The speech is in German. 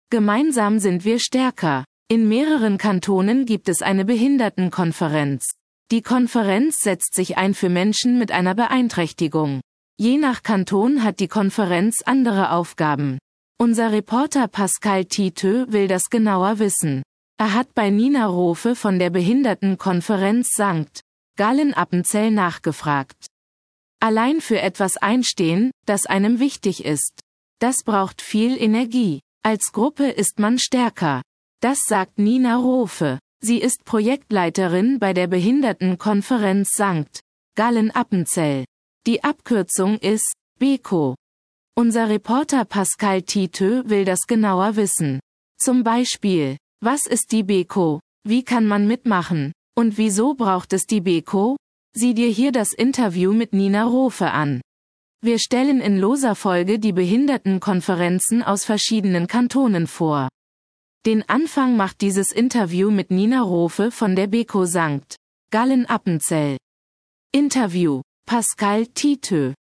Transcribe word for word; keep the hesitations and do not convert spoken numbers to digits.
Gemeinsam sind wir stärker. In mehreren Kantonen gibt es eine Behindertenkonferenz. Die Konferenz setzt sich ein für Menschen mit einer Beeinträchtigung. Je nach Kanton hat die Konferenz andere Aufgaben. Unser Reporter Pascal Titeux will das genauer wissen. Er hat bei Nina Rofe von der Behindertenkonferenz Sankt Gallen-Appenzell nachgefragt. Allein für etwas einstehen, das einem wichtig ist. Das braucht viel Energie. Als Gruppe ist man stärker. Das sagt Nina Rofe. Sie ist Projektleiterin bei der Behindertenkonferenz Sankt Gallen-Appenzell. Die Abkürzung ist BECO. Unser Reporter Pascal Titeux will das genauer wissen. Zum Beispiel, was ist die BECO? Wie kann man mitmachen? Und wieso braucht es die BECO? Sieh dir hier das Interview mit Nina Rofe an. Wir stellen in loser Folge die Behindertenkonferenzen aus verschiedenen Kantonen vor. Den Anfang macht dieses Interview mit Nina Rofe von der BECO Sankt Gallen-Appenzell. Interview: Pascal Titeux.